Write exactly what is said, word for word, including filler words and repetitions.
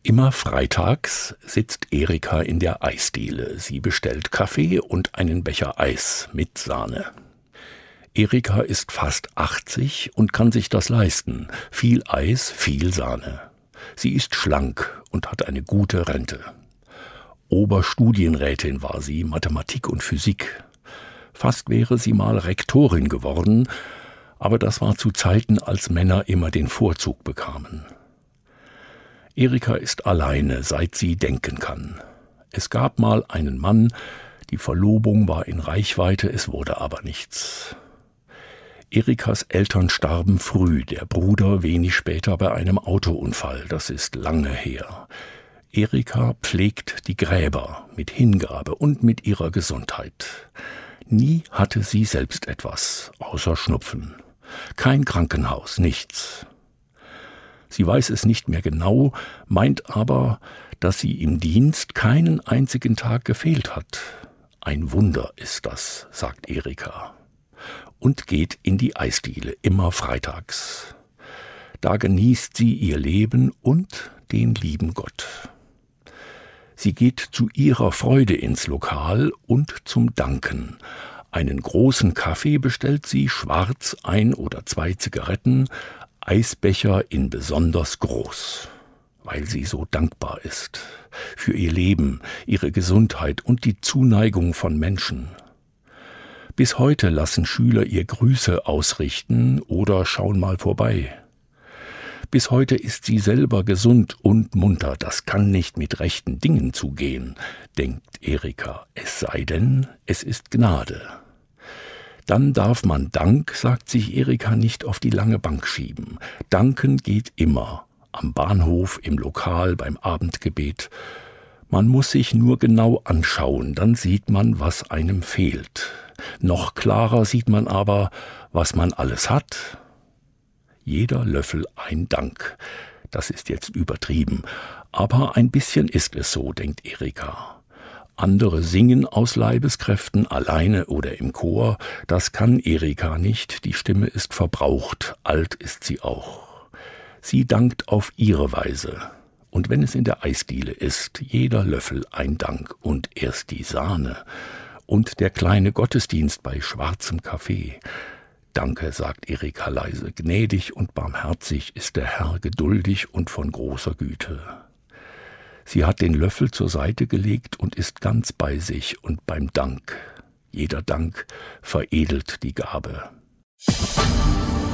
Immer freitags sitzt Erika in der Eisdiele. Sie bestellt Kaffee und einen Becher Eis mit Sahne. Erika ist fast achtzig und kann sich das leisten. Viel Eis, viel Sahne. Sie ist schlank und hat eine gute Rente. Oberstudienrätin war sie, Mathematik und Physik. Fast wäre sie mal Rektorin geworden, aber das war zu Zeiten, als Männer immer den Vorzug bekamen. Erika ist alleine, seit sie denken kann. Es gab mal einen Mann, die Verlobung war in Reichweite, es wurde aber nichts. Erikas Eltern starben früh, der Bruder wenig später bei einem Autounfall, das ist lange her. Erika pflegt die Gräber mit Hingabe und mit ihrer Gesundheit. Nie hatte sie selbst etwas, außer Schnupfen. Kein Krankenhaus, nichts. Sie weiß es nicht mehr genau, meint aber, dass sie im Dienst keinen einzigen Tag gefehlt hat. Ein Wunder ist das, sagt Erika. Und geht in die Eisdiele, immer freitags. Da genießt sie ihr Leben und den lieben Gott. Sie geht zu ihrer Freude ins Lokal und zum Danken. Einen großen Kaffee bestellt sie, schwarz, ein oder zwei Zigaretten, Eisbecher in besonders groß, weil sie so dankbar ist für ihr Leben, ihre Gesundheit und die Zuneigung von Menschen. Bis heute lassen Schüler ihr Grüße ausrichten oder schauen mal vorbei. Bis heute ist sie selber gesund und munter, das kann nicht mit rechten Dingen zugehen, denkt Erika, es sei denn, es ist Gnade. Dann darf man Dank, sagt sich Erika, nicht auf die lange Bank schieben. Danken geht immer, am Bahnhof, im Lokal, beim Abendgebet. Man muss sich nur genau anschauen, dann sieht man, was einem fehlt. Noch klarer sieht man aber, was man alles hat. Jeder Löffel ein Dank. Das ist jetzt übertrieben, aber ein bisschen ist es so, denkt Erika. Andere singen aus Leibeskräften, alleine oder im Chor. Das kann Erika nicht, die Stimme ist verbraucht, alt ist sie auch. Sie dankt auf ihre Weise. Und wenn es in der Eisdiele ist, jeder Löffel ein Dank und erst die Sahne und der kleine Gottesdienst bei schwarzem Kaffee. Danke, sagt Erika leise, gnädig und barmherzig ist der Herr, geduldig und von großer Güte. Sie hat den Löffel zur Seite gelegt und ist ganz bei sich und beim Dank. Jeder Dank veredelt die Gabe.